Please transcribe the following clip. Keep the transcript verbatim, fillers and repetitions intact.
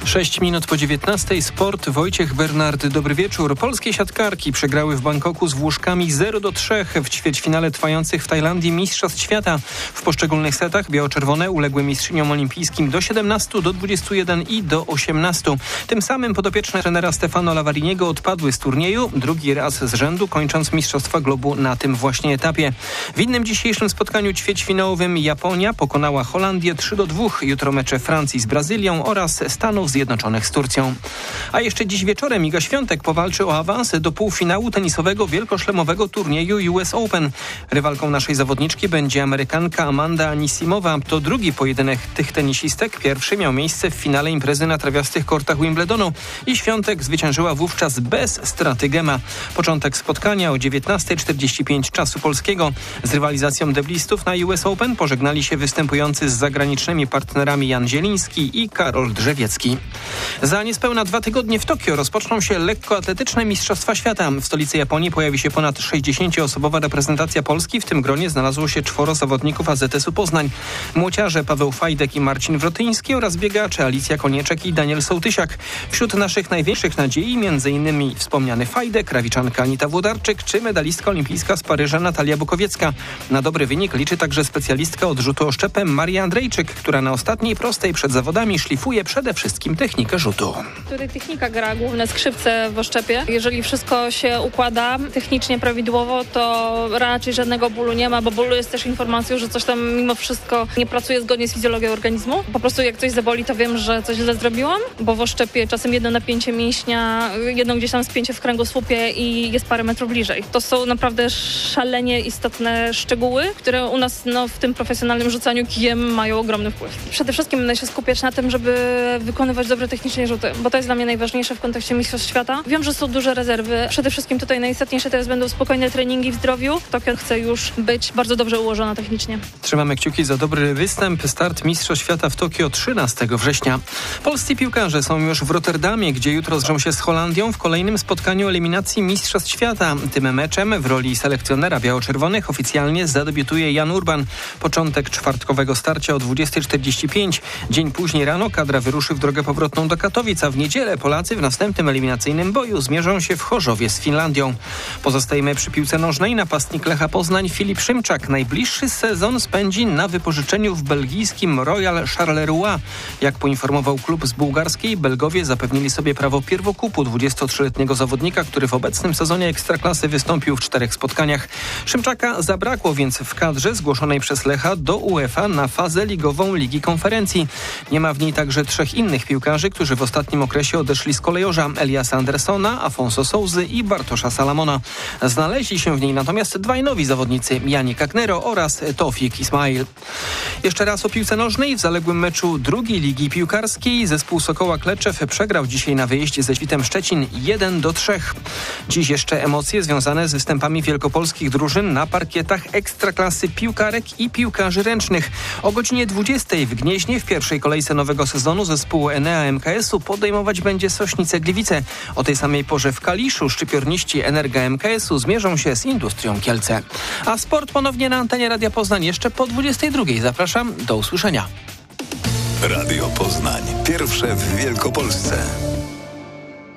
sześć minut po dziewiętnastej. Sport. Wojciech Bernard, dobry wieczór. Polskie siatkarki przegrały w Bangkoku z Włoszkami zero do trzech w ćwierćfinale trwających w Tajlandii Mistrzostw Świata. W poszczególnych setach biało-czerwone uległy mistrzyniom olimpijskim do siedemnastu, do dwudziestu jeden i do osiemnastu. Tym samym podopieczne trenera Stefano Lavariniego odpadły z turnieju, drugi raz z rzędu, kończąc Mistrzostwa Globu na tym właśnie etapie. W innym dzisiejszym spotkaniu ćwierćfinałowym Japonia pokonała Holandię trzy do dwóch. Jutro mecze Francji z Brazylią oraz Stanów Zjednoczonych z Turcją. A jeszcze dziś wieczorem Iga Świątek powalczy o awans do półfinału tenisowego wielkoszlemowego turnieju U S Open. Rywalką naszej zawodniczki będzie Amerykanka Amanda Anisimowa. To drugi pojedynek tych tenisistek. Pierwszy miał miejsce w finale imprezy na trawiastych kortach Wimbledonu i Świątek zwyciężyła wówczas bez straty gema. Początek spotkania o dziewiętnasta czterdzieści pięć czasu polskiego. Z rywalizacją deblistów na U S Open pożegnali się występujący z zagranicznymi partnerami Jan Zieliński i Karol Drzewiecki. Za niespełna dwa tygodnie w Tokio rozpoczną się lekkoatletyczne Mistrzostwa Świata. W stolicy Japonii pojawi się ponad sześćdziesięcioosobowa reprezentacja Polski. W tym gronie znalazło się czworo zawodników A Z S u Poznań. Młociarze Paweł Fajdek i Marcin Wrotyński oraz biegacze Alicja Konieczek i Daniel Sołtysiak. Wśród naszych największych nadziei m.in. wspomniany Fajdek, Rawiczanka Anita Włodarczyk czy medalistka olimpijska z Paryża Natalia Bukowiecka. Na dobry wynik liczy także specjalistka od rzutu oszczepem Maria Andrejczyk, która na ostatniej prostej przed zawodami szlifuje przede wszystkim technikę rzutu. Tutaj technika gra główne skrzypce w oszczepie. Jeżeli wszystko się układa technicznie prawidłowo, to raczej żadnego bólu nie ma, bo ból jest też informacją, że coś tam mimo wszystko nie pracuje zgodnie z fizjologią organizmu. Po prostu jak coś zaboli, to wiem, że coś źle zrobiłam, bo w oszczepie czasem jedno napięcie mięśnia, jedno gdzieś tam spięcie w kręgosłupie i jest parę metrów bliżej. To są naprawdę szalenie istotne szczegóły, które u nas no, w tym profesjonalnym rzucaniu kijem mają ogromny wpływ. Przede wszystkim będę się skupiać na tym, żeby wykonywać dobre technicznie rzuty, bo to jest dla mnie najważniejsze w kontekście Mistrzostw Świata. Wiem, że są duże rezerwy. Przede wszystkim tutaj najistotniejsze teraz będą spokojne treningi w zdrowiu. Tokio chce już być bardzo dobrze ułożona technicznie. Trzymamy kciuki za dobry występ. Start Mistrzostw Świata w Tokio trzynastego września. Polscy piłkarze są już w Rotterdamie, gdzie jutro zrzą się z Holandią w kolejnym spotkaniu eliminacji Mistrzostw Świata. Tym meczem w roli selekcjonera biało-czerwonych oficjalnie zadebiutuje Jan Urban. Początek czwartkowego starcia o dwudziesta czterdzieści pięć. Dzień później rano kadra wyruszy w drogę powrotną do Katowic, a w niedzielę Polacy w następnym eliminacyjnym boju zmierzą się w Chorzowie z Finlandią. Pozostajemy przy piłce nożnej. Napastnik Lecha Poznań Filip Szymczak najbliższy sezon spędzi na wypożyczeniu w belgijskim Royal Charleroi. Jak poinformował klub z bułgarskiej, Belgowie zapewnili sobie prawo pierwokupu dwudziestotrzyletniego zawodnika, który w obecnym sezonie Ekstraklasy wystąpił w czterech spotkaniach. Szymczaka zabrakło więc w kadrze zgłoszonej przez Lecha do UEFA na fazę ligową Ligi Konferencji. Nie ma w niej także trzech innych piłkarzy, którzy w ostatnim okresie odeszli z kolejorza: Eliasa Andersona, Afonso Souzy i Bartosza Salamona. Znaleźli się w niej natomiast dwaj nowi zawodnicy: Janik Agnero oraz Tofik Ismail. Jeszcze raz o piłce nożnej. W zaległym meczu drugiej ligi piłkarskiej zespół Sokoła Kleczew przegrał dzisiaj na wyjeździe ze Świtem Szczecin jeden do trzech. Dziś jeszcze emocje związane z występami wielkopolskich drużyn na parkietach Ekstraklasy piłkarek i piłkarzy ręcznych. O godzinie dwudziestej w Gnieźnie w pierwszej kolejce nowego sezonu zespół Enea M K S u podejmować będzie Sośnice Gliwice. O tej samej porze w Kaliszu szczypiorniści Energa M K S u zmierzą się z Industrią Kielce. A sport ponownie na antenie Radia Poznań jeszcze po dwudziestej drugiej. Zapraszam, do usłyszenia. Radio Poznań. Pierwsze w Wielkopolsce.